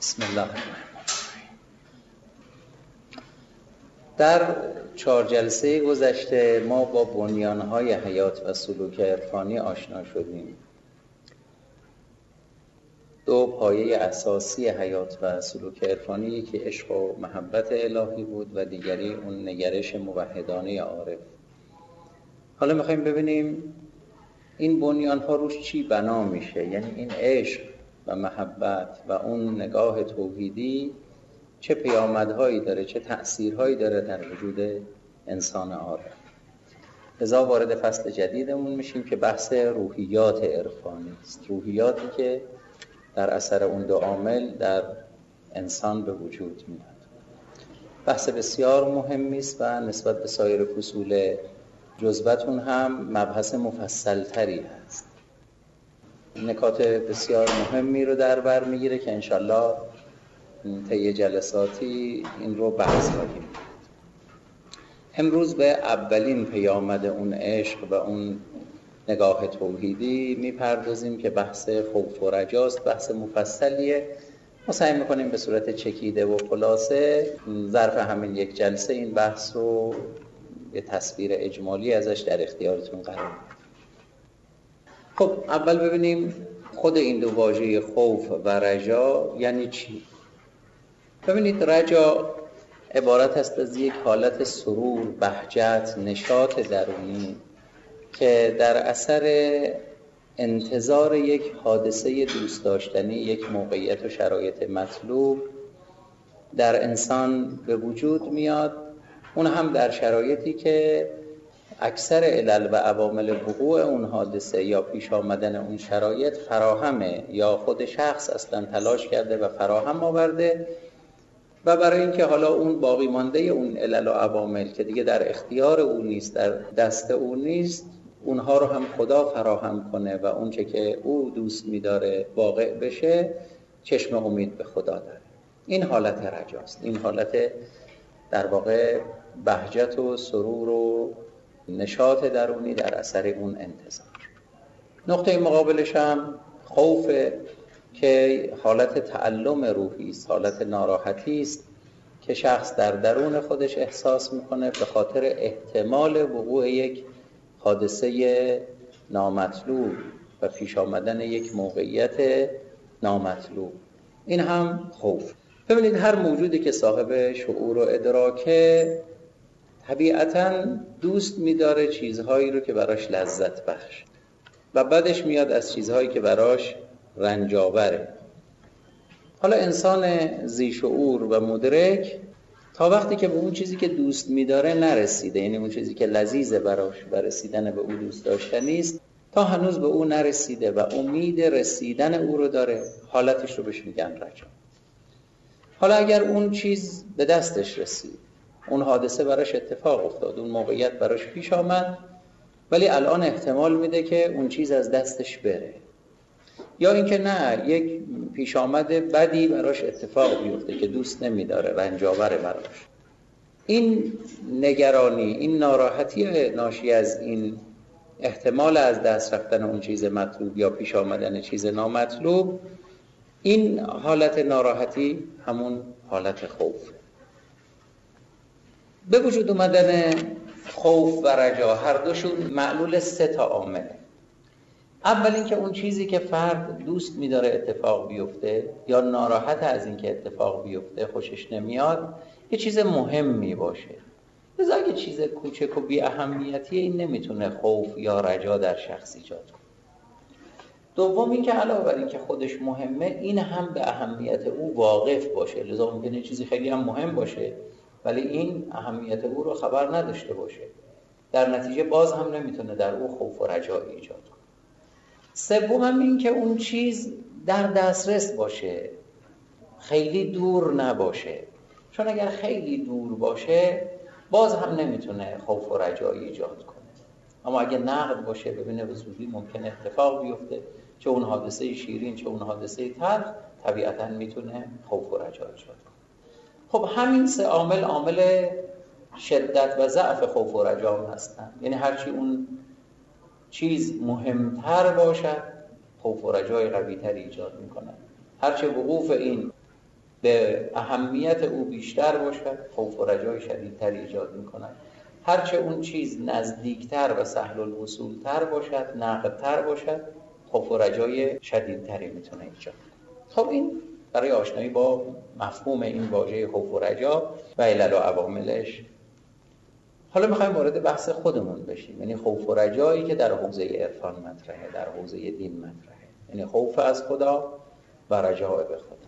بسم الله الرحمن الرحیم. در 4 جلسه گذشته ما با بنیان‌های حیات و سلوک عرفانی آشنا شدیم. 2 پایه اساسی حیات و سلوک عرفانی، یکی عشق و محبت الهی بود و دیگری اون نگرش موحدانه عارف. حالا میخوایم ببینیم این بنیان‌ها روش چی بنا میشه، یعنی این عشق و محبت و اون نگاه توحیدی چه پیامدهایی داره، چه تأثیرهایی داره در وجود انسان عارف. لذا وارد فصل جدیدمون میشیم که بحث روحیات عرفانی است، روحیاتی که در اثر اون 2 عامل در انسان به وجود میاد. بحث بسیار مهمی است و نسبت به سایر فصول جزبتون هم مبحث مفصل تری هست. نکات بسیار مهمی رو در بر میگیره که انشالله طی جلساتی این رو بحث خواهیم. امروز به اولین پیامد اون عشق و اون نگاه توحیدی میپردازیم که بحث خوف و رجاست. بحث مفصلیه. ما سعی میکنیم به صورت چکیده و خلاصه ظرف همین 1 جلسه این بحث رو یه تصویر اجمالی ازش در اختیارتون قرار بدیم. خب اول ببینیم خود این 2 واژه خوف و رجا یعنی چی؟ ببینید، رجا عبارت است از یک حالت سرور، بهجت، نشاط درونی که در اثر انتظار یک حادثه دوست داشتنی، یک موقعیت و شرایط مطلوب در انسان به وجود میاد. اون هم در شرایطی که اکثر علل و عوامل وقوع اون حادثه یا پیش آمدن اون شرایط فراهمه یا خود شخص اصلا تلاش کرده و فراهم آورده و برای اینکه حالا اون باقی مانده اون علل و عوامل که دیگه در اختیار اون نیست، در دست اون نیست، اونها رو هم خدا فراهم کنه و اون چه که او دوست می‌داره واقع بشه، چشم امید به خدا داره. این حالت رجاست، این حالت در واقع بهجت و سرور و نشاط درونی در اثر اون انتظار. نقطه مقابلش هم خوف که حالت تعلم روحی است، حالت ناراحتی است که شخص در درون خودش احساس میکنه به خاطر احتمال وقوع یک حادثه نامطلوب و پیش آمدن یک موقعیت نامطلوب. این هم خوف. ببینید، هر موجودی که صاحب شعور و ادراکه طبیعتاً دوست می‌داره چیزهایی رو که براش لذت بخش و بعدش میاد از چیزهایی که براش رنج آوره. حالا انسان ذی شعور و مدرک تا وقتی که به اون چیزی که دوست می‌داره نرسیده، یعنی اون چیزی که لذیذه براش و رسیدن به او دوست داشتنی است، تا هنوز به او نرسیده و امید رسیدن او رو داره، حالتش رو بهش میگن رجا. حالا اگر اون چیز به دستش رسید، اون حادثه براش اتفاق افتاد، اون موقعیت براش پیش آمد، ولی الان احتمال میده که اون چیز از دستش بره، یا اینکه نه، یک پیش آمد بدی براش اتفاق بیفته که دوست نمیداره، رنج آوره براش. این نگرانی، این ناراحتی ناشی از این احتمال از دست رفتن اون چیز مطلوب یا پیش آمدن چیز نامطلوب، این حالت ناراحتی همون حالت خوف. به وجود اومدن خوف و رجا هر دوشون معلول 3 تا عامله. اول اینکه اون چیزی که فرد دوست می‌داره اتفاق بیفته یا ناراحت از اینکه اتفاق بیفته، خوشش نمیاد، یه چیز مهمی باشه. لذا اگه چیز کوچک و بی اهمیتیه، این نمیتونه خوف یا رجا در شخص ایجاد کنه. دوم اینکه علاوه بر اینکه خودش مهمه، این هم به اهمیت او واقف باشه. لذا ممکنه چیزی خیلی هم مهم باشه ولی این اهمیت او رو خبر نداشته باشه، در نتیجه باز هم نمیتونه در او خوف و رجا ایجاد کنه. سوم هم این که اون چیز در دسترس باشه، خیلی دور نباشه، چون اگر خیلی دور باشه باز هم نمیتونه خوف و رجا ایجاد کنه. اما اگه نقد باشه، ببینه به زودی ممکنه اتفاق بیفته، چه اون حادثه شیرین چه اون حادثه تلخ، طبیعتاً میتونه خوف و رجا ایجاد کنه. خب همین 3 عامل عامل شدت و ضعف خوف و رجا هستن. یعنی هرچی اون چیز مهمتر باشد، خوف و رجای قوی تر ایجاد میکنن. هرچه وقوف این به اهمیت او بیشتر باشد، خوف و رجای شدیدتری ایجاد می‌کند. هرچه اون چیز نزدیکتر و سهل الوصولتر باشد، نقدتر باشد، خوف و رجای شدیدتری میتونه ایجاد کنه. خب این برای آشنایی با مفهوم این واژه خوف و رجا و علل و عواملش. حالا میخوایم وارد بحث خودمون بشیم، یعنی خوف و رجایی که در حوزه عرفان مطرحه، در حوزه دین مطرحه، یعنی خوف از خدا و رجاء به خدا.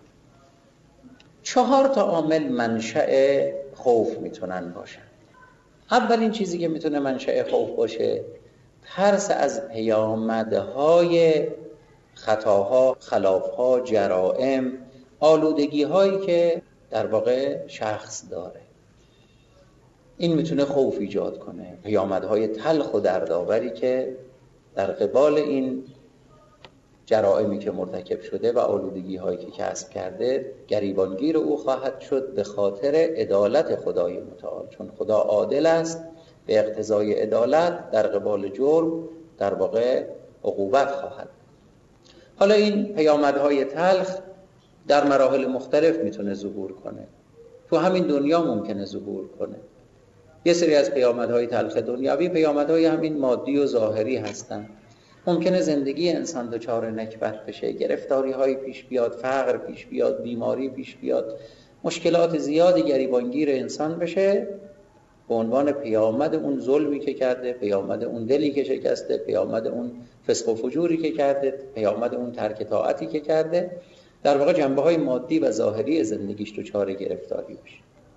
4 عامل منشأ خوف میتونن باشن. اولین چیزی که میتونه منشأ خوف باشه، ترس از پیامدهای خطاها، خلافها، جرائم، آلودگی‌هایی که در واقع شخص داره. این میتونه خوف ایجاد کنه، پیامدهای تلخ و دردآوری که در قبال این جرائمی که مرتکب شده و آلودگی‌هایی که کسب کرده گریبانگیر او خواهد شد به خاطر عدالت خدای متعال، چون خدا عادل است، به اقتضای عدالت در قبال جرم در واقع عقوبت خواهد. حالا این پیامدهای تلخ در مراحل مختلف میتونه ظهور کنه، تو همین دنیا ممکنه ظهور کنه. یه سری از پیامدهای تلخ دنیاوی پیامدهای همین مادی و ظاهری هستن. ممکنه زندگی انسان دچار نکبت بشه، گرفتاری‌های پیش بیاد، فقر پیش بیاد، بیماری پیش بیاد، مشکلات زیادی گریبانگیر انسان بشه به عنوان پیامد اون ظلمی که کرده، پیامد اون دلی که شکسته، پیامد اون فسق و فجوری که کرده، پیامد اون ترک طاعتی که کرده. در واقع جنبه‌های مادی و ظاهری زندگیش دچار گرفتاری بشه.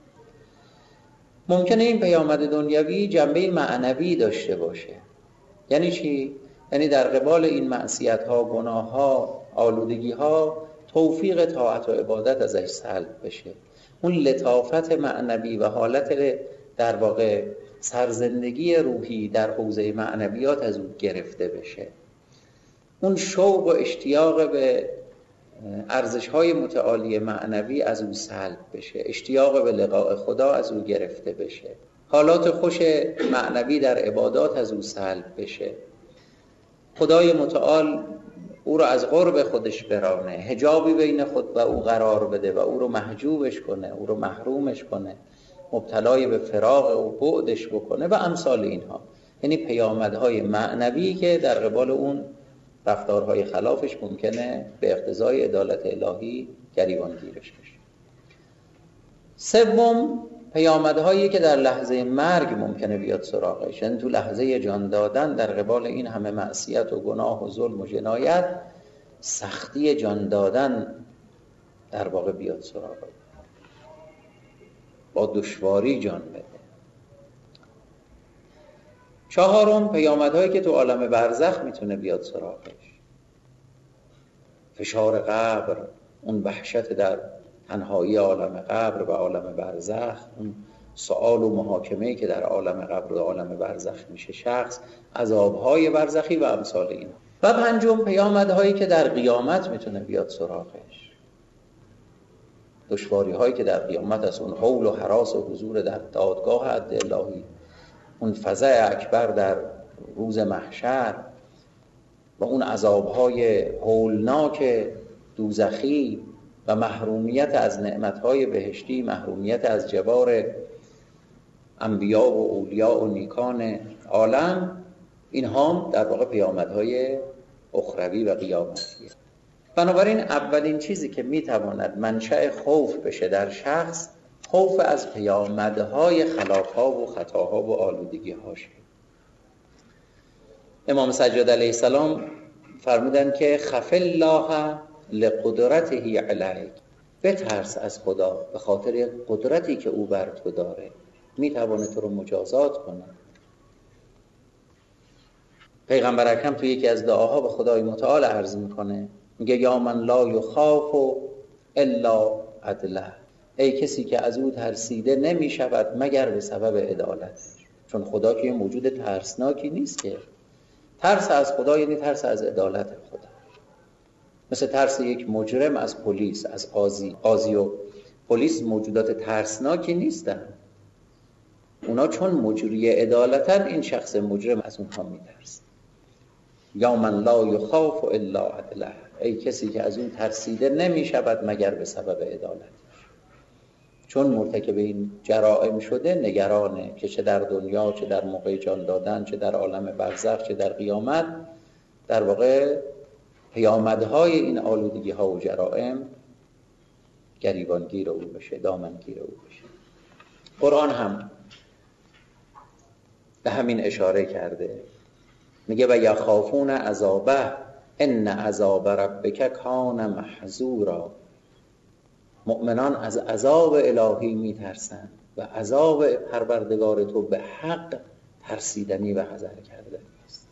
ممکنه این پیامد دنیوی جنبه معنوی داشته باشه. یعنی چی؟ یعنی در قبال این معصیت‌ها، گناه‌ها، آلودگی‌ها توفیق طاعت و عبادت ازش سلب بشه. اون لطافت معنوی و حالت در واقع سرزندگی روحی در حوزه معنویات از او گرفته بشه. اون شوق و اشتیاق به ارزش‌های متعالی معنوی از او سلب بشه، اشتیاق به لقاء خدا از او گرفته بشه، حالات خوش معنوی در عبادات از او سلب بشه، خدای متعال او رو از قرب خودش برانه، حجابی بین خود و او قرار بده و او رو محجوبش کنه، او رو محرومش کنه، مبتلای به فراق و بعدش بکنه و امثال اینها. یعنی پیامدهای معنوی که در قبال اون رفتارهای خلافش ممکنه به اقتضای عدالت الهی گریبانگیرش بشه. سوم، پیامدهایی که در لحظه مرگ ممکنه بیاد سراغش، یعنی تو لحظه جان دادن در قبال این همه معصیت و گناه و ظلم و جنایت، سختی جان دادن در واقع بیاد سراغش، با دشواری جان بده. 4، پیامدهایی که تو عالم برزخ میتونه بیاد سراغش، فشار قبر، اون وحشت در تنهایی عالم قبر و عالم برزخ، اون سؤال و محاکمه‌ای که در عالم قبر و عالم برزخ میشه شخص، عذاب‌های برزخی و امثال اینا. و 5، پیامدهایی که در قیامت میتونه بیاد سراغش، دشواری‌هایی که در قیامت از اون حول و هراس و حضور در دادگاه عدل الهی، اون فزع اکبر در روز محشر و اون عذاب‌های هولناک دوزخی و محرومیت از نعمت‌های بهشتی، محرومیت از جوار انبیا و اولیا و نیکان عالم، اینها در واقع پیامدهای اخروی و قیامتیه. بنابراین اولین چیزی که میتواند منشأ خوف بشه در شخص، خوف از پیامدهای خلاف‌ها و خطاها و آلودگی‌هاش. امام سجاد علیه السلام فرمودن که خف الله لقدرته علیک، بترس از خدا به خاطر قدرتی که او بر تو داره، میتوانه تو رو مجازات کنه. پیغمبر اکرم تو یکی از دعاها به خدای متعال عرض میکنه، میگه یا من لا یخاف الا عدله، ای کسی که از او ترسیده نمی شود مگر به سبب عدالت. چون خدا که یه موجود ترسناکی نیست، که ترس از خدا یعنی ترس از عدالت خدا. مثل ترس یک مجرم از پلیس، از قاضی و پلیس موجودات ترسناکی نیستن. اونا چون مجری عدالتن، این شخص مجرم از اونها میترسه. یا من لا یخاف الا عدله، ای کسی که از اون ترسیده نمی شود مگر به سبب عدالت. چون مرتکب این جرائم شده نگرانه که چه در دنیا، چه در موقع جان دادن، چه در عالم برزخ، چه در قیامت، در واقع پیامدهای این آلودگی ها و جرائم گریبانگیر او بشه، دامنگیر او بشه. قرآن هم به همین اشاره کرده، میگه و یخافون عذابه ان عذاب ربک کان محذورا. مؤمنان از عذاب الهی میترسن و عذاب پروردگار تو به حق ترسیدنی و حذر کردنی است.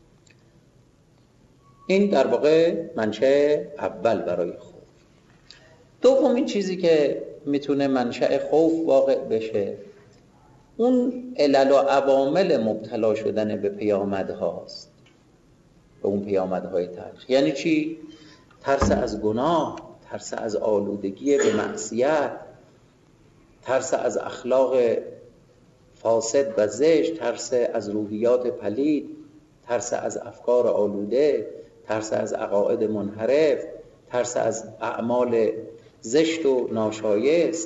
این در واقع منشأ اول برای خوف. دومین چیزی که میتونه منشأ خوف واقع بشه اون علل و عوامل مبتلا شدن به پیامدهاست، به اون پیامدهای تلخ. یعنی چی؟ ترس از گناه، ترس از آلودگی به معصیت، ترس از اخلاق فاسد و زشت، ترس از روحیات پلید، ترس از افکار آلوده، ترس از عقاید منحرف، ترس از اعمال زشت و ناشایست،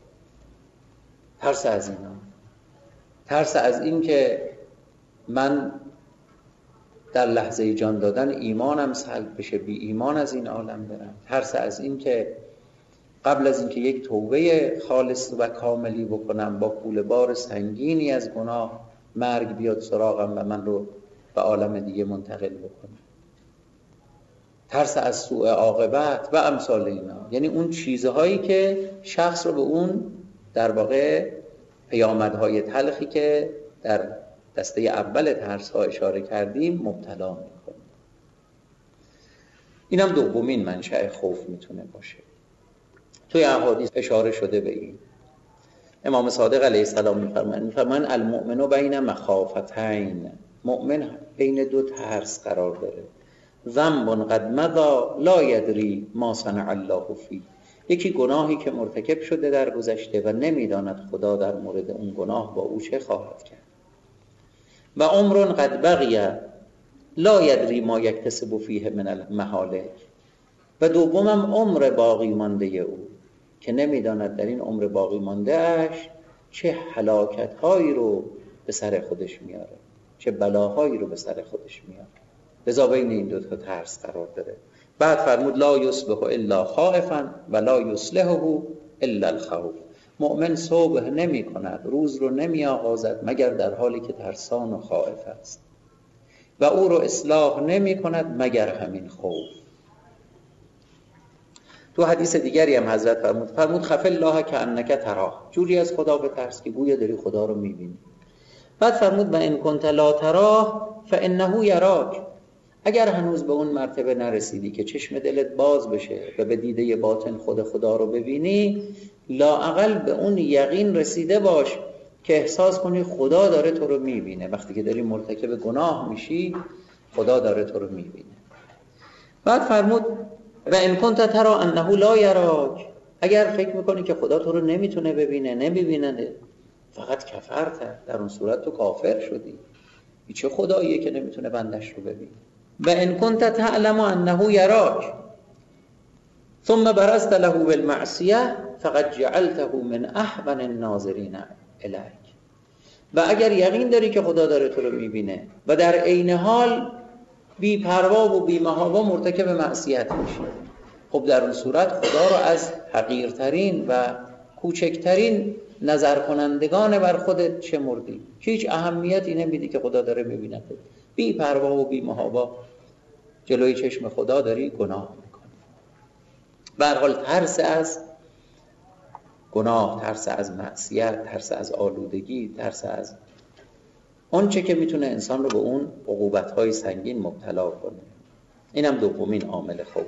ترس از اینا، ترس از این که من در لحظه جان دادن ایمانم سلب بشه، بی ایمان از این عالم برم، ترس از این که قبل از اینکه یک توبه خالص و کاملی بکنم با کوله بار سنگینی از گناه مرگ بیاد سراغم و من رو به عالم دیگه منتقل بکنم، ترس از سوء عاقبت و امثال اینا. یعنی اون چیزهایی که شخص رو به اون در واقع پیامدهای تلخی که در دسته اول ترس ها اشاره کردیم مبتلا میکنه. این هم دومین منشأ خوف میتونه باشه. توی احادیث اشاره شده به این. امام صادق علیه السلام میفرمایند المؤمن بین مخافتین، مؤمن بین دو ترس قرار داره. ذنب قد مضی لا یدری ما صنع الله فیه، یکی گناهی که مرتکب شده در گذشته و نمیداند خدا در مورد اون گناه با او چه خواهد کرد. و عمر قد بقی لا یدری ما یکتسب فیه من المهالک، و دومم عمر باقی مانده او که نمیداند در این عمر باقی مانده اش چه هلاکت هایی رو به سر خودش میاره، چه بلاهایی رو به سر خودش میاره. لذا بین این دو تا ترس قرار داره. بعد فرمود لا یصبح الا خائفا و لا یصلحه الا الخوف. مؤمن صبح نمی کند، روز رو نمی آغازد مگر در حالی که ترسان و خائف است، و او رو اصلاح نمی کند مگر همین خوف. تو حدیث دیگری هم حضرت فرمود خف الله کانک تراه، جوری از خدا بترس که گویا داری خدا رو میبینی. بعد فرمود و ان کنت لا تراه فانه یراک، اگر هنوز به اون مرتبه نرسیدی که چشم دلت باز بشه و به دیده باطن خدا رو ببینی، لااقل به اون یقین رسیده باش که احساس کنی خدا داره تو رو میبینه. وقتی که داری مرتکب گناه میشی خدا داره تو رو میبینه. بعد فرمود و ان کنت ترى انه لا یراک، اگر فکر میکنی که خدا تو رو نمیتونه ببینه، نمیبینه، فقط کفرت، در اون صورت تو کافر شدی. این چه خداییه که نمیتونه بندش رو ببینه؟ و ان کنت تعلم انه یراک ثم برزت له بالمعصیه فقد جعلته من احون الناظرین الیک، و اگر یقین داری که خدا داره تو رو میبینه و در عین حال بی پروا و بی محابا مرتکب معصیت میشی، خب در اون صورت خدا رو از حقیرترین و کوچکترین نظر کنندگان بر خودت شمردی که هیچ اهمیتی نمیدی که خدا داره میبینه، بی پروا و بی محابا جلوی چشم خدا داری گناه میکنی. به هر حال ترس از گناه، ترس از معصیت، ترس از آلودگی، ترس از اون چه که میتونه انسان رو به اون عقوبت‌های سنگین مبتلا کنه، اینم دومین عامل خوف.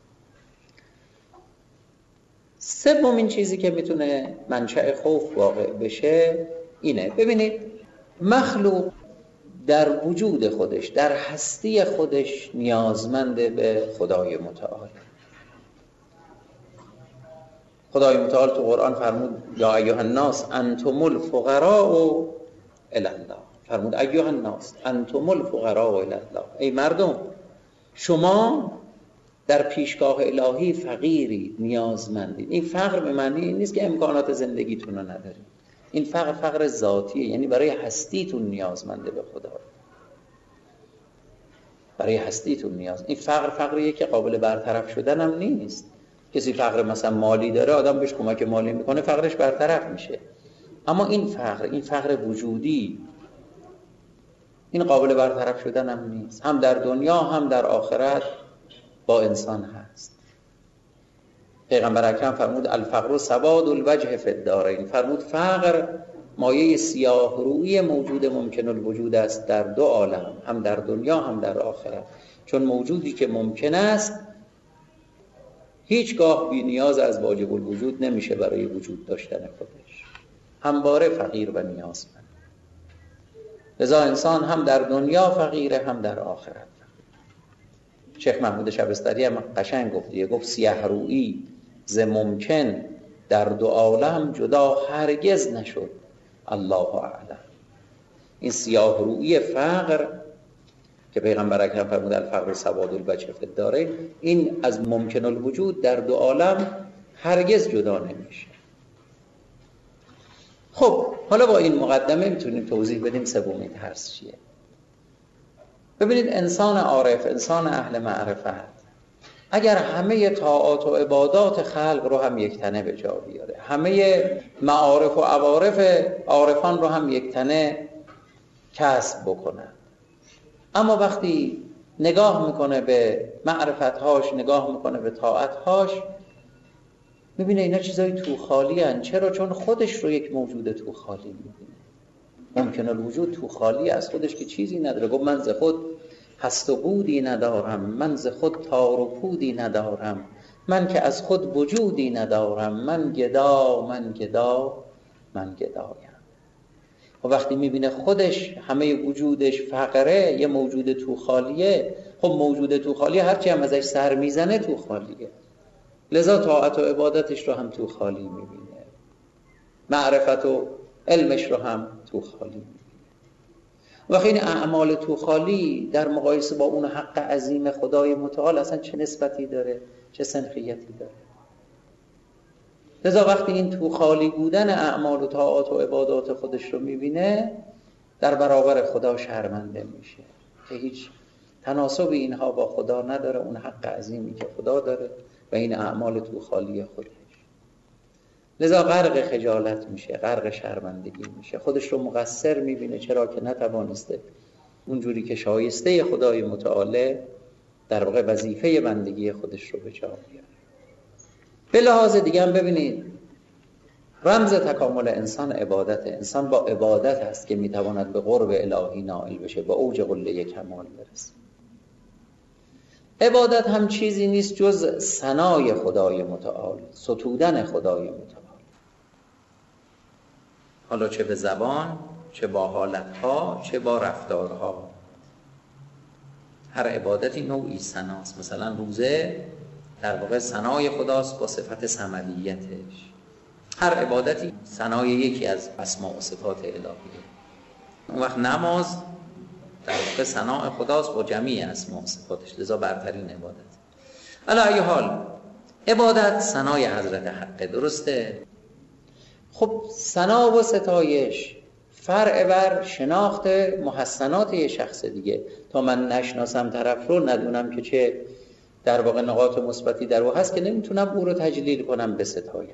سومین چیزی که میتونه منشأ خوف واقع بشه اینه. ببینید مخلوق در وجود خودش، در هستی خودش نیازمند به خدای متعال. خدای متعال تو قرآن فرمود یا ایها الناس انتم الفقراء الی الله، فرمود ایها الناس انتم الفقراء الی الله، ای مردم شما در پیشگاه الهی فقیری، نیازمندی. این فقر به معنی این نیست که امکانات زندگیتون رو ندارید. این فقر ذاتیه، یعنی برای هستیتون نیازمنده به خدا، برای هستیتون نیاز. این فقریه که قابل برطرف شدن هم نیست. کسی فقر مثلا مالی داره، آدم بهش کمک مالی میکنه، فقرش برطرف میشه. اما این فقر وجودی، این قابل برطرف شدن هم نیست. هم در دنیا هم در آخرت با انسان هست. پیغمبر اکرم فرمود الفقر سواد الوجه فی الدارین. فرمود فقر مایه سیاه روئی موجود ممکن الوجود است در دو عالم، هم در دنیا هم در آخرت. چون موجودی که ممکن است هیچگاه بی نیاز از واجب الوجود نمیشه برای وجود داشتن خودش، همواره فقیر و نیازمند. لذا انسان هم در دنیا فقیره هم در آخرت فقیر. شیخ محمود شبستری هم قشنگ گفت سیاه روئی ز ممکن در دو عالم جدا هرگز نشد، الله اعلم. این سیاه روئی فقر که پیغمبر اکرم فرمود الفقر سواد الوجه فی الدارین، این از ممکن الوجود در دو عالم هرگز جدا نمیشه. خب حالا با این مقدمه میتونیم توضیح بدیم سومین ترس چیه. ببینید انسان عارف، انسان اهل معرفت، اگر همه طاعات و عبادات خلق رو هم یک تنه به جا بیاره، همه معارف و عوارف عارفان رو هم یک تنه کسب بکنه، اما وقتی نگاه میکنه به معرفتهاش، نگاه میکنه به طاعتهاش، میبینه اینا چیزای تو خالی هن. چرا؟ چون خودش رو یک موجود تو خالی میبینه. ممکن الوجود تو خالی از خودش که چیزی نداره. گفت من ز خود هست و بودی ندارم، من ز خود تار و پودی ندارم، من که از خود وجودی ندارم، من گدا من گدا من گدایم. و وقتی میبینه خودش همه وجودش فقره، یه موجود تو خالیه، خب موجود تو خالیه هرچی هم ازش سر میزنه تو خالیه، لذا طاعت و عبادتش رو هم تو خالی میبینه، معرفت و علمش رو هم تو خالی میبینه. و این اعمال تو خالی در مقایسه با اون حق عظیم خدای متعال اصلا چه نسبتی داره، چه سنخیتی داره. لذا وقتی این تو خالی بودن اعمال و طاعات و عبادات خودش رو میبینه، در برابر خدا شرمنده میشه که هیچ تناسب اینها با خدا نداره، اون حق عظیمی که خدا داره و این اعمال تو خالی خودش. لذا غرق خجالت میشه، غرق شرمندگی میشه، خودش رو مقصر میبینه، چرا که نتوانسته اونجوری که شایسته خدای متعال در واقع وظیفه بندگی خودش رو به جا بیاره. به لحاظ دیگه هم ببینید رمز تکامل انسان عبادت. انسان با عبادت هست که میتواند به قرب الهی نائل بشه، به اوج قله کمال برسه. عبادت هم چیزی نیست جز ثنای خدای متعال، ستودن خدای متعال، حالا چه به زبان، چه با حالتها، چه با رفتارها. هر عبادتی نوعی ثناست. مثلا روزه در واقع ثنای خداست با صفت صمدیتش. هر عبادتی ثنای یکی از اسماء و صفات الهیه. اون وقت نماز در واقع ثنای خداست با جمیع اسماء و صفاتش، لذا برترین عبادت. علی ای حال عبادت ثنای حضرت حق، درسته؟ خب ثنا و ستایش فرع بر شناخت محسنات یه شخص دیگه. تا من نشناسم طرف رو، ندونم که چه در واقع نقاط مثبتی در او هست، که نمیتونم او رو تجلیل کنم، بستایم.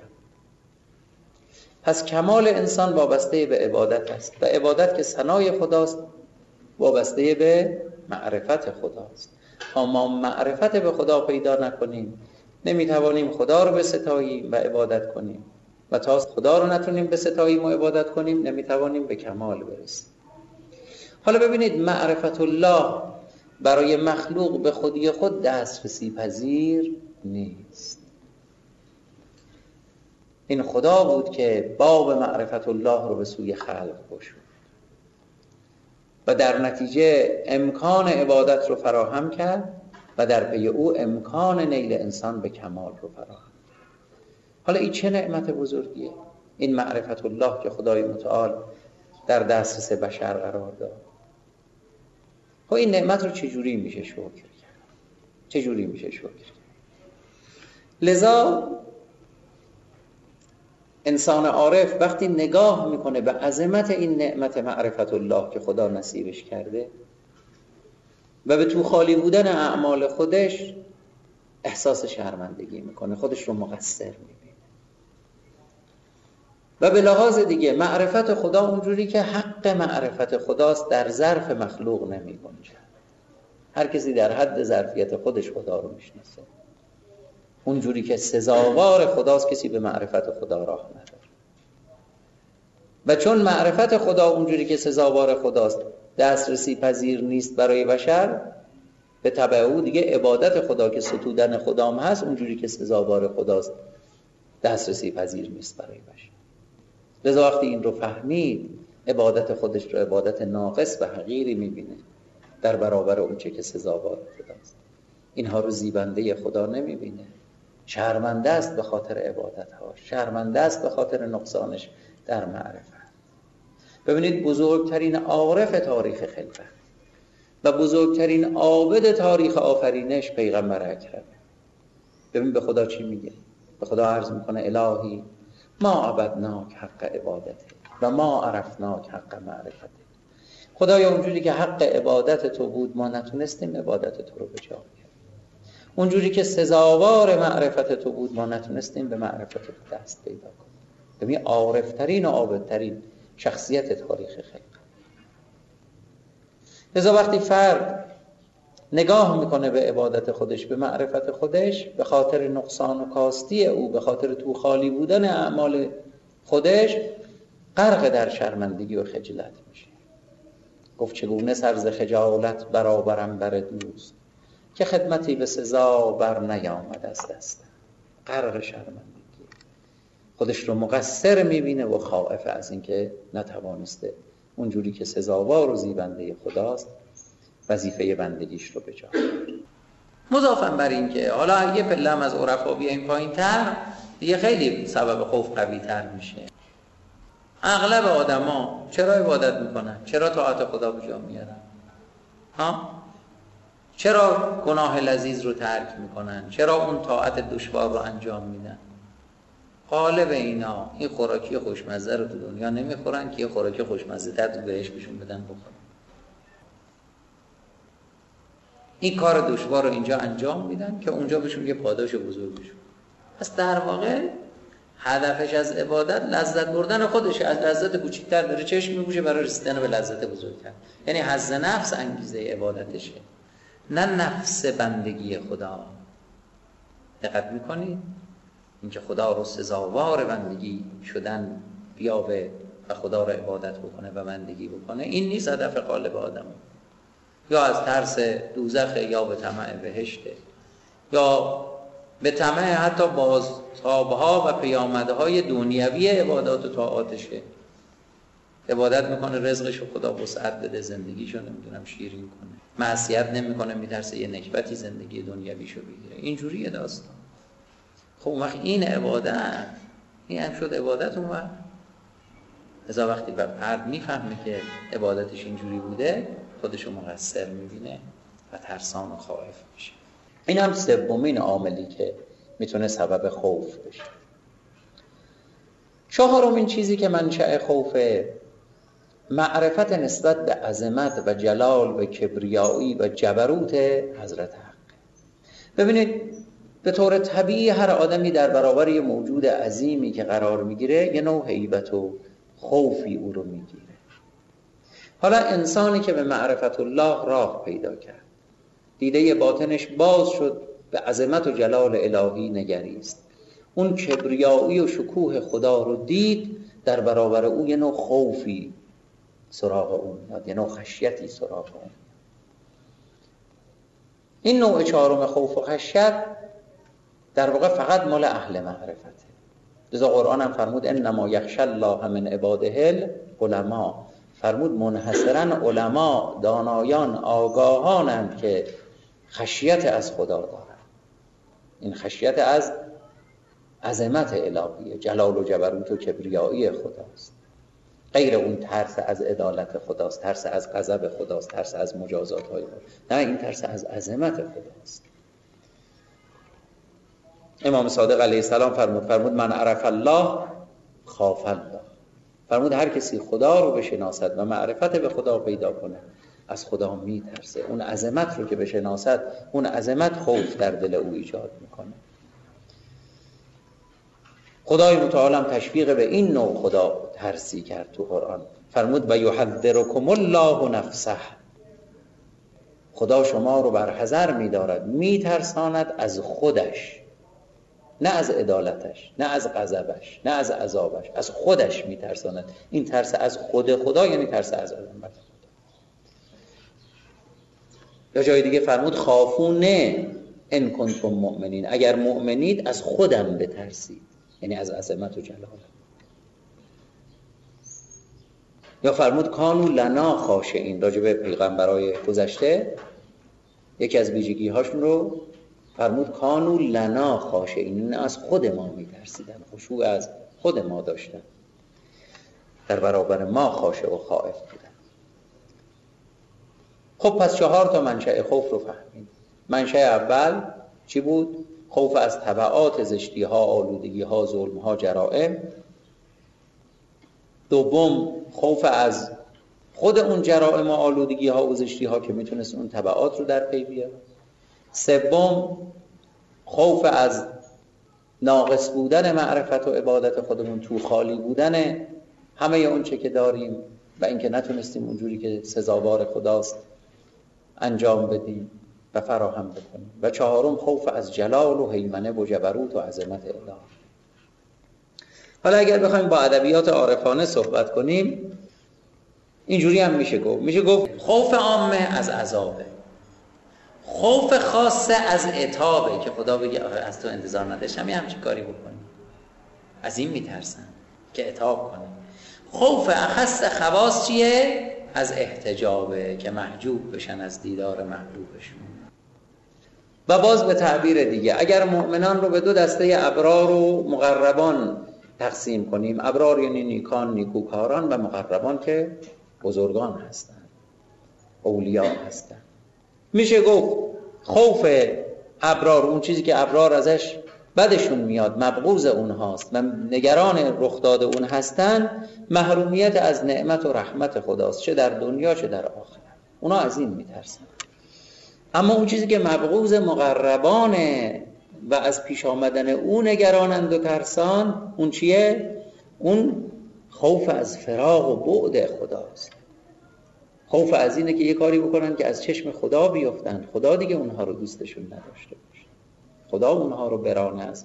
پس کمال انسان وابسته به عبادت است و عبادت که ثنای خداست وابسته به معرفت خداست. تا ما معرفت به خدا پیدا نکنیم نمیتوانیم خدا رو بستاییم و عبادت کنیم، و تا خدا رو نتونیم بستاییم و عبادت کنیم نمیتوانیم به کمال برسیم. حالا ببینید معرفت الله برای مخلوق به خودی خود دسترسی پذیر نیست. این خدا بود که باب معرفت الله رو به سوی خلق گشود و در نتیجه امکان عبادت رو فراهم کرد و در پی او امکان نیل انسان به کمال رو فراهم. حالا این چه نعمت بزرگیه، این معرفت الله که خدای متعال در دسترس بشر قرار داد. خب این نعمت رو چجوری میشه شکر کرد؟ چجوری میشه شکر کرد؟ لذا انسان عارف وقتی نگاه میکنه به عظمت این نعمت معرفت الله که خدا نصیبش کرده و به تو خالی بودن اعمال خودش احساس شرمندگی میکنه، خودش رو مقصر میبینه. و به لحاظ دیگه معرفت خدا اونجوری که حق معرفت خداست در ظرف مخلوق نمیگنجه. هر کسی در حد ظرفیت خودش خدا رو میشناسه. اونجوری که سزاوار خداست کسی به معرفت خدا راه نداره. و چون معرفت خدا اونجوری که سزاوار خداست دسترسی پذیر نیست برای بشر، به تبع او دیگه عبادت خدا که ستودن خدام هست اونجوری که سزاوار خداست دسترسی پذیر نیست برای بشر. لذا وقتی این رو فهمید عبادت خودش رو عبادت ناقص و حقیری میبینه در برابر اون چه که سزاوار خداست. اینها رو زیبنده خدا نمیبینه، شرمنده است به خاطر عبادت‌هاش، شرمنده است به خاطر نقصانش در معرفت. ببینید بزرگترین عارف تاریخ خلقت و بزرگترین عابد تاریخ آفرینش پیغمبر اکرمه. ببین به خدا چی میگه؟ به خدا عرض میکنه الهی ما عبدناک حق عبادته و ما عرفناک حق معرفته. خدایا اونجوری که حق عبادت تو بود ما نتونستیم عبادت تو رو به جا بیاریم، اونجوری که سزاوار معرفت تو بود ما نتونستیم به معرفت تو دست پیدا کنیم. ببین عارفترین و عابدترین شخصیت تاریخ خلق. لذا وقتی فرد نگاه میکنه به عبادت خودش، به معرفت خودش، به خاطر نقصان و کاستی او، به خاطر تو خالی بودن اعمال خودش، غرق در شرمندگی و خجلت میشه. گفت چگونه سر ز خجالت برآورم بر دوست، که خدمتی به سزا بر نیامد از دست. غرق شرمندگی، خودش رو مقصر میبینه و خائف از اینکه نتوانسته اونجوری که سزاوار و زیبنده خداست وظیفه بندگیش رو به جا بیاره. مضافاً بر این که حالا یه پله هم از عرفا بیایم پایین‌تر دیگه خیلی سبب خوف قوی‌تر میشه. اغلب آدما چرا عبادت میکنن؟ چرا طاعت خدا به جا میارن؟ چرا گناه لذیذ رو ترک میکنن؟ چرا اون طاعت دشوار رو انجام میدن؟ غالب اینا این خوراکی خوشمزه رو تو دنیا نمیخورن که یه خوراکی خوشمزه تر تو بهش بهشون بدن بخورن. این کار دشوار رو اینجا انجام میدن که اونجا بهشون یه پاداش بزرگشون. پس در واقع هدفش از عبادت لذت بردن خودشه، از لذت کوچیک‌تر داره چشم می‌پوشه برای رسیدن به لذت بزرگتر. یعنی حظ نفس انگیزه عبادتشه، نه نفس بندگی خدا. دقت می‌کنید؟ اینکه خدا رو سزاوار بندگی شدن بیابه و خدا رو عبادت بکنه و بندگی بکنه، این نیست هدف غالب آدم. یا از ترس دوزخ، یا به طمع بهشته، یا به طمع حتی بازتاب‌ها و پیامدهای دنیوی عبادات و طاعاتشه. عبادت میکنه رزقشو خدا وسعت بده، زندگیشو نمیدونم شیرین کنه، معصیت نمیکنه میترسه یه نکبتی زندگی دنیویشو بگیره. اینجوریه داستان. خب وقت این عبادت، این هم شد عبادت اون وقت. لذا وقتی فرد میفهمه که عبادتش اینجوری بوده خودشو مقصر میبینه و ترسان و خائف میشه. این هم سومین عاملی که میتونه سبب خوف بشه. چهارمین چیزی که منشأ خوفه معرفت نسبت به عظمت و جلال و کبریایی و جبروت حضرت حق. ببینید به طور طبیعی هر آدمی در برابر یه موجود عظیمی که قرار میگیره یه نوع هیبت و خوفی او رو میگیره. حالا انسانی که به معرفت الله راه پیدا کرد، دیده باطنش باز شد، به عظمت و جلال الهی نگریست، اون کبریایی و شکوه خدا رو دید، در برابر او یه نوع خوفی سراغ اون میاد، یه نوع خشیتی سراغ اون. این نوع چهارم خوف و خشیت در واقع فقط مال اهل معرفته. لذا قرآن هم فرمود انما یخشی الله من عباده العلماء. فرمود منحصرا علما، دانایان، آگاهانند که خشیت از خدا دارند. این خشیت از عظمت الهیه، جلال و جبروت و کبریایی خداست. غیر اون ترس از عدالت خداست، ترس از غضب خداست، ترس از مجازات های خدا. نه، این ترس از عظمت خداست. امام صادق علیه السلام فرمود من عرف الله خاف الله. فرمود هر کسی خدا رو بشناسد و معرفت به خدا پیدا کنه از خدا میترسه. اون عظمت رو که بشناسد، اون عظمت خوف در دل او ایجاد میکنه. خدای متعال هم تشویق به این نوع خدا ترسی کرد تو قرآن. فرمود و یحذرکم الله نفسه. خدا شما رو بر حذر می‌دارد، میترساند از خودش، نه از عدالتش، نه از غضبش، نه از عذابش، از خودش میترساند. این ترس از خود خدا یعنی ترس از عظمت خدا. یا جای دیگه فرمود خافونه ان کنتم مؤمنین، اگر مؤمنید از خودم بترسید، یعنی از عظمت و جلالت. یا فرمود کانوا لنا خاشعین، راجع به پیغمبرای گذشته یکی از ویژگی هاشون رو فرمود کانوا لنا خاشعین، از خود ما میترسیدن، خشوع از خود ما داشتن، در برابر ما خاشع و خائف بودن. خب پس 4 تا منشأ خوف رو فهمید. منشأ اول چی بود؟ خوف از تبعات زشتی ها، آلودگی ها، ظلم ها، جرائم. دوم خوف از خود اون جرائم و آلودگی ها و زشتی ها که میتونست اون تبعات رو در پی بیاره. سوم خوف از ناقص بودن معرفت و عبادت خودمون، تو خالی بودن همه اون چه که داریم و اینکه نتونستیم اونجوری که سزاوار خداست انجام بدیم و فراهم بکنیم. و 4م خوف از جلال و هیمنه و جبروت و عظمت الهی. حالا اگر بخوایم با ادبیات عارفانه صحبت کنیم اینجوری هم میشه گفت خوف عامه از عذابه، خوف خاصه از عتابه که خدا بگه آره از تو انتظار نداشتم یه همچین کاری بکنی، از این میترسن که عتاب کنه. خوف اخص خواص چیه؟ از احتجابه که محجوب بشن از دیدار محبوبشون. و باز به تعبیر دیگه اگر مؤمنان رو به 2 دسته ابرار و مقربان تقسیم کنیم، ابرار یعنی نیکان نیکوکاران و مقربان که بزرگان هستن، اولیاء هستن، میشه گفت خوف ابرار، اون چیزی که ابرار ازش بدشون میاد، مبغوض اونهاست و نگران رخ داد اون هستن، محرومیت از نعمت و رحمت خداست، چه در دنیا چه در آخرت. اونا از این میترسن. اما اون چیزی که مبغوض مقربانه و از پیش آمدن اون نگرانند و ترسان، اون چیه؟ اون خوف از فراق و بعد خداست. خوف از اینه که یه کاری بکنن که از چشم خدا بیفتن، خدا دیگه اونها رو دوستشون نداشته باشه، خدا اونها رو برانه از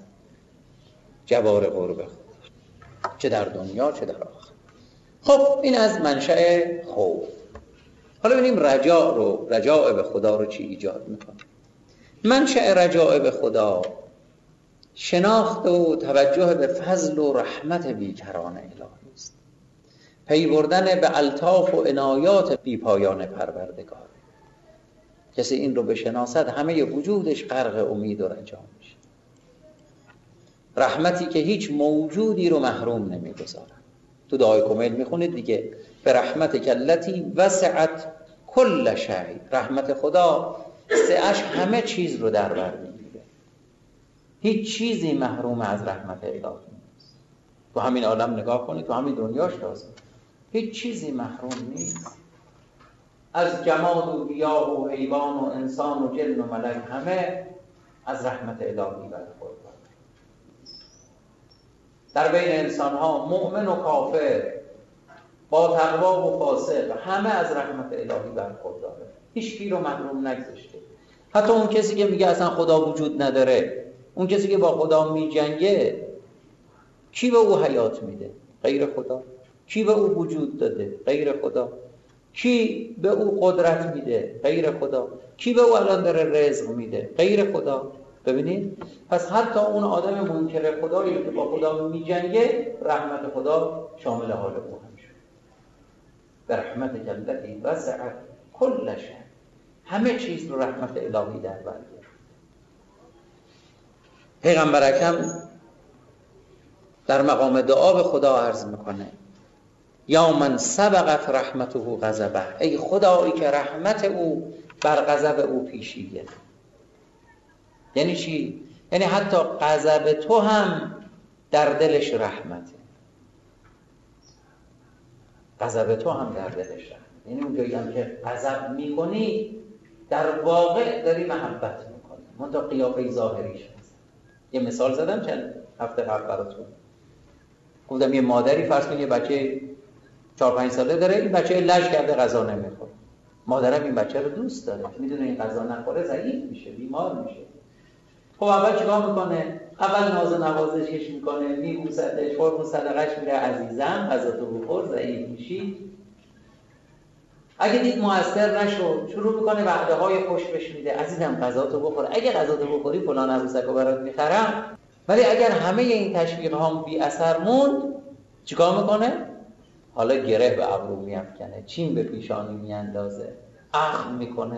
جوار قرب خودش، چه در دنیا چه در آخرت. خب این از منشأ خوف. حالا ببینیم رجاء به خدا رو چی ایجاد میکنه. منشأ رجاء به خدا شناخت و توجه به فضل و رحمت بیکران الهی است، پی بردن به الطاف و عنایات بی پایان پروردگار. کسی این رو بشناسد همه وجودش غرق امید و رجا میشه. رحمتی که هیچ موجودی رو محروم نمیگذارد. تو دعای کمیل میخونید دیگه، به رحمت کلتی وسعت کل شیء. رحمت خدا سعش همه چیز رو در بر میگیره، هیچ چیزی محروم از رحمت الهی نیست. تو همین عالم نگاه کنید، تو همین دنیاش تازه هیچ چیزی محروم نیست. از جماد و گیاه و حیوان و انسان و جن و ملک همه از رحمت الهی برخوردار. در بین انسان ها مؤمن و کافر، با تقوا و فاسق، همه از رحمت الهی برخورداره، هیچ کی رو محروم نگذاشته. حتی اون کسی که میگه اصلا خدا وجود نداره، اون کسی که با خدا میجنگه، کی به او حیات میده؟ غیر خدا. کی به او وجود داده؟ غیر خدا. کی به او قدرت میده؟ غیر خدا. کی به او الان داره رزق میده؟ غیر خدا. ببینید، پس حتی اون آدم منکر خدایی که با خدا میجنگه، رحمت خدا شامل حال او هم شد. به رحمت کلتی وسعت کل شیء، همه چیز رو رحمت الهی در بر گرفت. پیغمبر اکرم در مقام دعا به خدا عرض میکنه یا من سبقت رحمته غضبه، ای خدایی که رحمت او بر غضب او پیشیده. یعنی چی؟ یعنی حتی غضب تو هم در دلش رحمته. غضب تو هم در دلش رحمته، یعنی اونجایی هم که غضب میکنی در واقع داری محبت میکنی، منتها قیافه ظاهریش هست. یه مثال زدم چند هفته قبل براتون، گفتم یه مادری فرض کنید یه بچه 4-5 ساله داره، این بچه لج کرده غذا نمیخوره، مادرم این بچه رو دوست داره، میدونه این غذا نخوره ضعیف میشه، بیمار میشه. خب اول چیکار میکنه؟ اول ناز و نوازشش میکنه، میبوسدش، قربون صدقش میره، عزیزم غذا تو بخور ضعیف میشی. اگه دید موثر نشد، شروع میکنه وعده های خوش بهش میده، عزیزم غذا تو بخور، اگه غذا تو بخوری فلان عروسک رو برات میخرم. ولی اگر همه این تشویق ها بی اثر موند، چیکار میکنه؟ حالا گره به ابرو میافکنه، چین به پیشانی میاندازه، اخم میکنه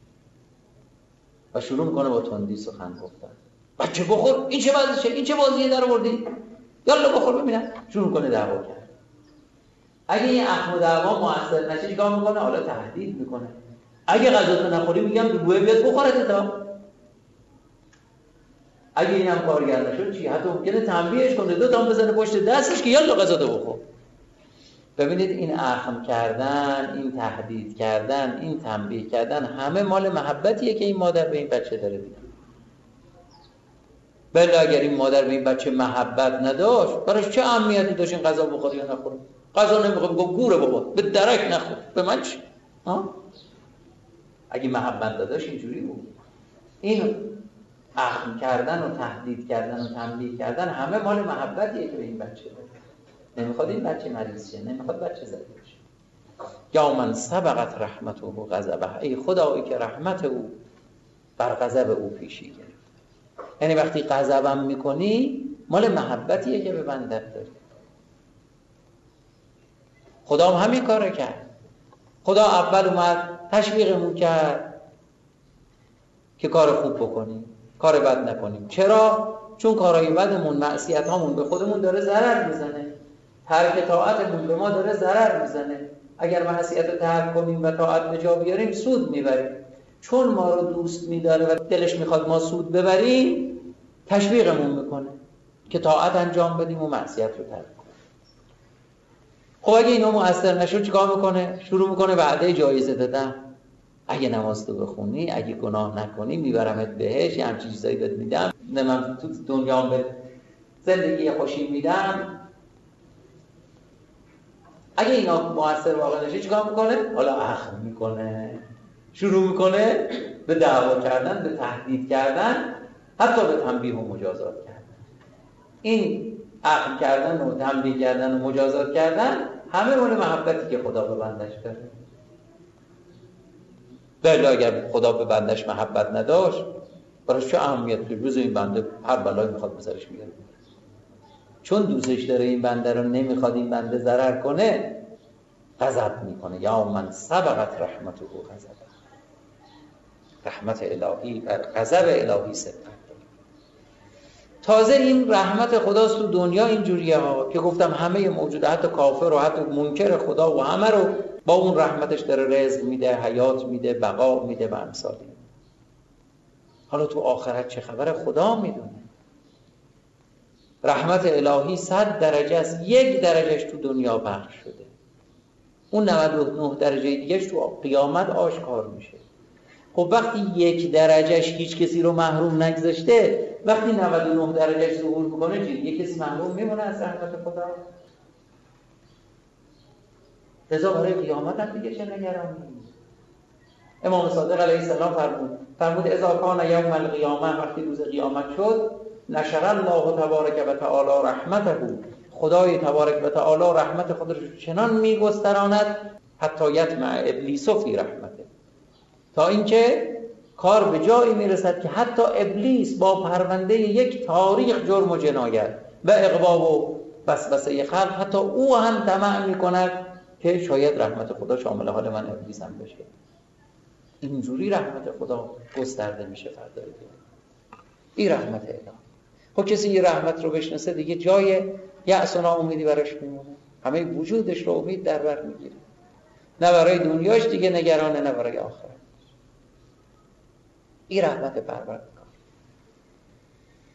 و شروع میکنه با تندی سخن گفتن. بچه بخور، این چه وضعشه، این چه بازیه در آوردی، یالا بخور ببینم. شروع میکنه دعوا کرد. اگه این اخم و دعوا موثر نشه چیکار میکنه؟ حالا تهدید میکنه، اگه غذاتو نخوری میگم بوئه بیاد بخورت تا. اگه اینم کارگر نشد چی؟ حتی ممکنه تنبیهش کنه، 2 تا بزنه پشت دستش که یالا غذاتو بخور. ببینید این اخم کردن، این تهدید کردن، این تنبیه کردن همه مال محبتیه که این مادر به این بچه داره میده. بله اگر این مادر به این بچه محبت نداشت، براش چه اهمیتی داشت این غذا بخوره یا نخوره؟ غذا نمیخوره، بگو گوره بخور، به درک نخور، به من چی؟ اگه محبت داشت اینجوری بود. این اخم کردن و تهدید کردن و تنبیه کردن همه مال محبتیه که به این بچه داره. نمیخواد این بچه مریض شه، نمیخواد بچه ضعیف شه. یا من سبقت رحمته و غضبه، ای خدایی که رحمت او بر غضب او پیشی گرفت. یعنی وقتی غضبم میکنی مال محبتیه که به بندت داری. خدا هم همین کارو کرد. خدا اول اومد تشویقمون کرد که کار خوب بکنیم، کار بد نکنیم. چرا؟ چون کارهای بدمون، معصیت هامون به خودمون داره ضرر میزنه، ترک طاعتمون به ما داره ضرر میزنه. اگر معصیت رو ترک کنیم و طاعت به جا بیاریم سود میبریم. چون ما رو دوست میداره و دلش میخواد ما سود ببریم، تشویقمون میکنه که طاعت انجام بدیم و معصیت رو ترک کنیم. خب اگه اینو مؤثر نشد چیکار میکنه؟ شروع میکنه وعده جایزه دادن. اگه نماز تو بخونی، اگه گناه نکنی میبرمت بهش، یه همچین چیزایی بهت میدم، من تو دنیا به زندگی خوشی میدم. اگه اینا مؤثر واقع نشه چیکار میکنه؟ حالا اخم میکنه، شروع میکنه به دعوا کردن، به تهدید کردن، حتی به تنبیه و مجازات کردن. این اخم کردن و تنبیه کردن و مجازات کردن همه مال محبتی که خدا به بندش داره. بله اگر خدا به بندش محبت نداشت، براش چه اهمیت داره؟ روز این بنده هر بلایی میخواد بذارش میگه. چون دوستش داره این بنده رو، نمیخواد این بنده ضرر کنه، غضب میکنه. یا من سبقت رحمته و غضبه، رحمت الهی بر غضب الهی سبقت داره. تازه این رحمت خداست تو دنیا اینجوریه ها که گفتم همه موجوده، حتی کافر و حتی منکر خدا و همه رو با اون رحمتش داره رزق میده، حیات میده، بقا میده و امثالی. حالا تو آخرت چه خبر؟ خدا میدونه. رحمت الهی 100 درجه است، 1 درجهش تو دنیا پخش شده، اون 99 درجه دیگهش تو قیامت آشکار میشه. خب وقتی 1 درجهش هیچ کسی رو محروم نگذاشته، وقتی 99 درجهش ظهور میکنه چی؟ یک کسی محروم میمونه از رحمت خدا؟ لذا برای قیامت هم دیگه چه نگرانی؟ امام صادق علیه السلام فرمود اذا کان یوم القیامه، وقتی روز قیامت شد، نشر الله تبارک و تعالی رحمته، خدای تبارک و تعالی رحمت خود رو چنان میگستراند حتی یطمع ابلیس فی رحمته، تا اینکه کار به جایی میرسد که حتی ابلیس با پرونده یک تاریخ جرم و جنایت و اغوا و وسوسه خلق، حتی او هم طمع میکند که شاید رحمت خدا شامل حال من ابلیس هم بشه. اینجوری رحمت خدا گسترده میشه فردای دیگه. این رحمت الهی. خب کسی این رحمت رو بشناسه دیگه جای یأس و ناامیدی براش میمونه، همه وجودش رو امید در بر میگیره، نه برای دنیاش دیگه نگرانه، نه برای آخرت. این رحمت پروردگار.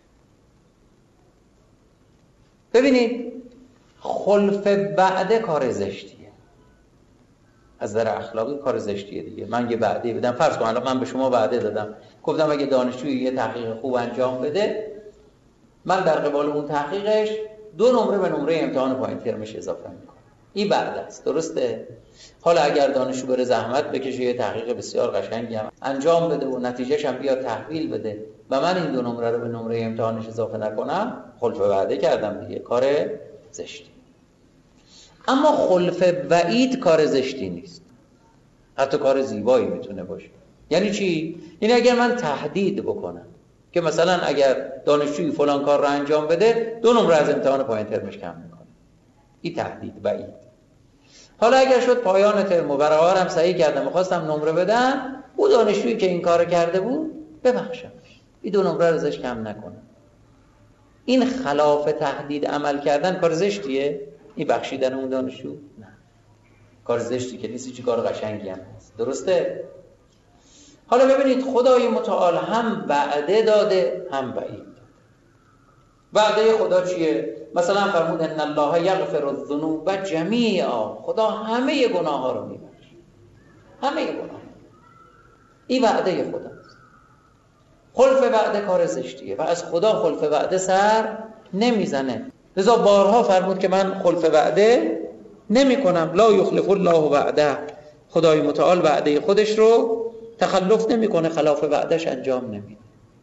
ببینید خلف وعده کار زشتیه، از نظر اخلاقی کار زشتیه دیگه. من یه وعده بدم، فرض کن من به شما وعده دادم، گفتم اگه دانشجوی یه تحقیق خوب انجام بده، من در قبال اون تحقیقش 2 نمره به نمره امتحان پایین ترمش اضافه میکنم. این وعده است، درسته؟ حالا اگر دانشجو بره زحمت بکشه یه تحقیق بسیار قشنگی هم انجام بده و نتیجهش هم بیاد تحویل بده و من این 2 نمره رو به نمره امتحانش اضافه نکنم، خلف وعده کردم دیگه، کار زشتی. اما خلف وعید کار زشتی نیست، حتی کار زیبایی میتونه باشه. یعنی چی؟ یعنی اگر من تهدید بکنم که مثلا اگر دانشجوی فلان کار رو انجام بده 2 نمره از امتحان پایین ترمش کم میکنه، این تهدید وعید. حالا اگر شد پایان ترم و برابرم صحیح کردم میخواستم نمره بدم، او دانشجویی که این کار کرده بود ببخشمش، این 2 نمره رو ازش کم نکنم. این خلاف تهدید عمل کردن کار زشتیه؟ این بخشیدن اون دانشجو؟ نه، کار زشتی که نیستی، چی کار قشنگی هم هست، درسته؟ حالا ببینید خدای متعال هم وعده داده هم وعید داده. وعده خدا چیه؟ مثلا فرمود ان الله یغفر الذنوب جمیعا، خدا همه گناه ها رو میبخشه، همه گناه. این وعده خداست. خلف وعده کار زشتیه و از خدا خلف وعده سر نمیزنه. لذا بارها فرمود که من خلف وعده نمی کنم. لا یخلف الله وعده، خدای متعال وعده خودش رو تخلف نمی کنه، خلاف وعدش انجام نمیده.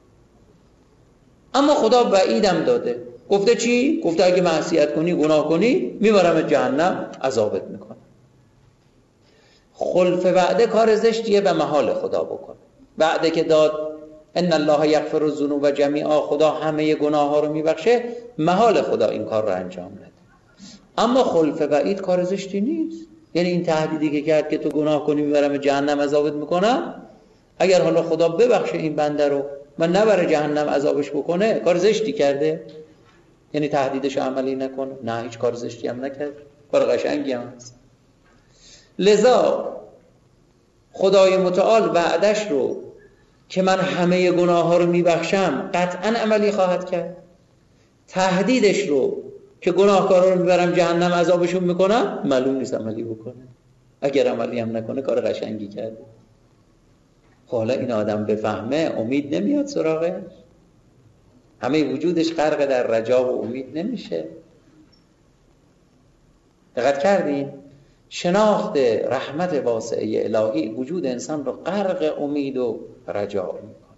اما خدا وعیدم داده، گفته چی؟ گفته اگه معصیت کنی گناه کنی میبرم جهنم، عذابت میکنه. خلف وعده کار زشتیه و محال خدا بکن. وعده که داد ان الله یغفر الذنوب جمیعا، خدا همه گناه ها رو میبخشه، محال خدا این کار رو انجام نده. اما خلف وعید کار زشتی نیست. یعنی این تهدیدی که کرد که تو گناه کنی میبرم جهنم عذابت میکنم، اگر حالا خدا ببخشه این بنده رو من نبره جهنم عذابش بکنه، کار زشتی کرده؟ یعنی تهدیدش عملی نکنه؟ نه، هیچ کار زشتی هم نکرد، کار قشنگی هم هست. لذا خدای متعال وعدش رو که من همه گناه ها رو میبخشم قطعا عملی خواهد کرد. تهدیدش رو که گناهکارا رو میبرم جهنم عذابشون میکنم معلوم نیست عملی بکنه. اگر عملی هم نکنه کار قشنگی کرده. حالا این آدم بفهمه امید نمیاد سراغش، همه وجودش غرق در رجا و امید نمیشه. دقت کردین؟ شناخت رحمت واسعه الهی وجود انسان رو غرق امید و رجا میکنه.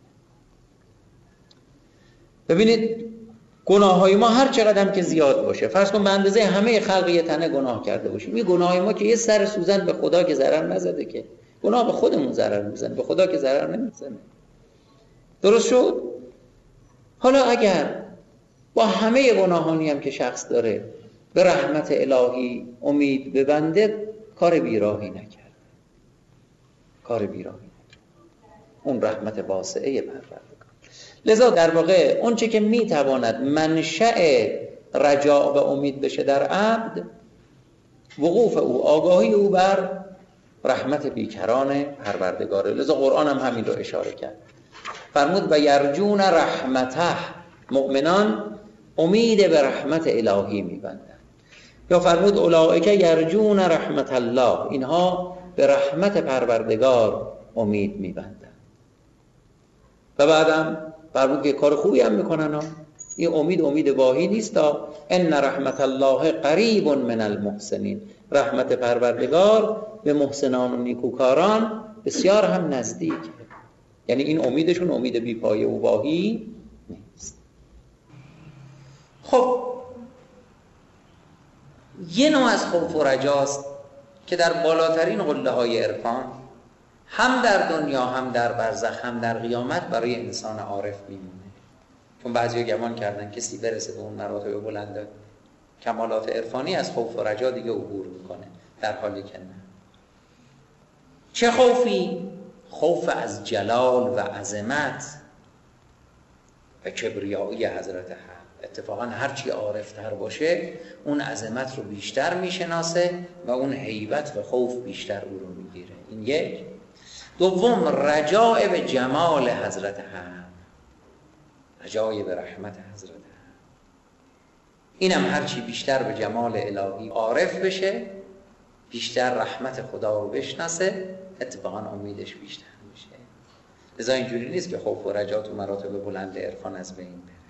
ببینید گناههای ما هر چقدر که زیاد باشه، فرض کن به اندازه همه خلق یه تنه گناه کرده باشیم، این گناههای ما که یه سر سوزن به خدا که ضرر نزده، که گناه به خودمون ضرر میزنه، به خدا که ضرر نمیزنه. درست شد؟ حالا اگر با همه گناهانی هم که شخص داره به رحمت الهی امید ببنده، کار بیراهی نکرد، کار بیراهی نکرد، اون رحمت واسعه پروردگار. لذا در واقع اون چه که میتواند منشأ رجاء و امید بشه در عبد، وقوف او، آگاهی او بر رحمت بیکران پروردگاره. لذا قرآن هم همین رو اشاره کرد، فرمود و یرجون رحمته، مؤمنان امید به رحمت الهی میبندند. یا فرمود اولئک یرجون رحمت الله، اینها به رحمت پروردگار امید میبندند. و بعدم فرمود که کار خوبی هم میکنن. این امید واهی نیست، ان رحمت الله قریب من المحسنین، رحمت پروردگار به محسنان و نیکوکاران بسیار هم نزدیک. یعنی این امیدشون امید بی‌پایه و واهی نیست. خب یه نوع از خوف و رجاست که در بالاترین قله‌های عرفان هم در دنیا هم در برزخ هم در قیامت برای انسان عارف میمونه. چون بعضی گمان کردن کسی برسه به اون مراتب بلند کمالات عرفانی از خوف و رجا دیگه عبور میکنه، در حالی که نه. چه خوفی؟ خوف از جلال و عظمت و کبریایی حضرت حق. اتفاقا هرچی عارفتر باشه اون عظمت رو بیشتر میشناسه و اون هیبت و خوف بیشتر او رو میگیره. این یک. دوم رجاء به جمال حضرت حق، رجای به رحمت حضرت حق. اینم هرچی بیشتر به جمال الهی عارف بشه، بیشتر رحمت خدا رو بشناسه، اتفاقا امیدش بیشتر میشه. لذا اینجوری نیست که خوف و رجا تو مراتب بلند عرفان از بین بره.